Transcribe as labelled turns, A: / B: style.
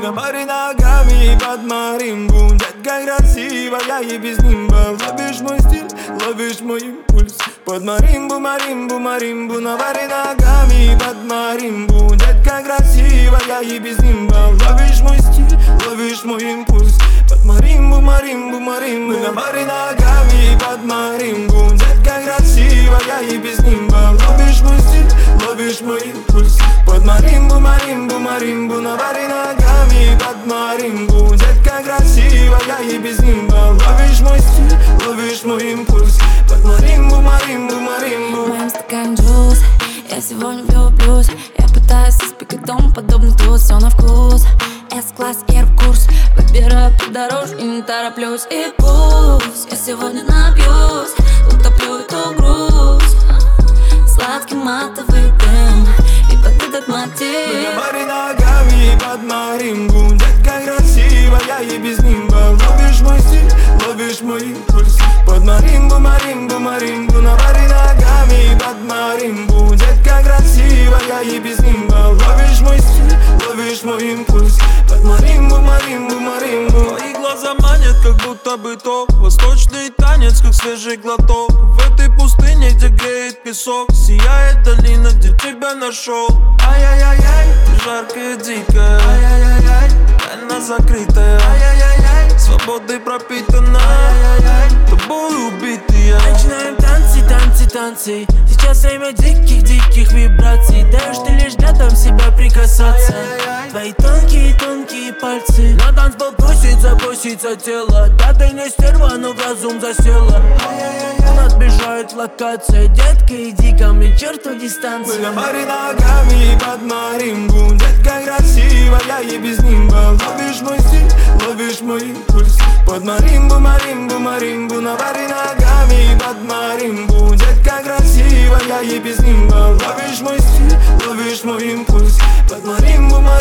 A: на море ногами под маримбу. Детка красивая и без нимба. Ловишь мой стиль, ловишь мой импульс. Под маримбу, маримбу, маримбу. На море ногами под маримбу. Детка красивая и без нимба. Ловишь мой стиль, ловишь мой импульс. Под маримбу, маримбу, маримбу. На море ногами под маримбу. Детка красивая и без нимба. Ловишь мой стиль, ловишь мой импульс. Под маримбу, маримбу, маримбу. На море ногами под маримбу. Детка красивая и без нимба. Ловишь мой стиль, ловишь мой импульс. Под маримбу, маримбу, маримбу.
B: В моем стакане джуз, я сегодня влюблюсь. Я пытаюсь избегать дом, подобный тут, все на вкус. С-класс, курс, выбираю по дорожке, не тороплюсь. И пусть я сегодня напьюсь, утоплю эту грусть. Сладкий матовый дым, и под этот мотив.
A: На море ногами под маримбу. Детка красивая и без нимба. Ловишь мой стиль, ловишь мой импульс. Под маримбу, маримбу, маримбу. На море ногами под маримбу. Детка красивая и без нимба. Ловишь мой стиль, ловишь мой импульс. Под маримбу, маримбу, маримбу.
C: Твои глаза манят, как будто бы то восточный танец, как свежий глоток. В этой пустыне, где греет песок, сияет долина, где тебя нашел. Ай-яй-яй-яй, ты жаркая, дикая. Ай-яй-яй-яй, тайна закрытая. Ай-яй-яй-яй, свободой пропитана. Ай-яй-яй, тобой убитые.
D: Начинаем танцы, танцы, танцы. Сейчас время диких вибраций. Даешь ты лишь рядом себя прикасаться. Твои тонкие, тонкие пальцы. На танцпол просится тело. Да ты не стерва, но в разум засела. Отбежает локация. Детка, иди ко мне, черту дистанцию.
A: На море ногами под маримбу. Детка красивая и без нимба. Ловишь мой стиль, ловишь мой импульс. Под маримбу, маримбу, маримбу. На море ногами под маримбу. Детка красивая и без нимба. Ловишь мой стиль, ловишь мой импульс. Под маримбу, маримбу.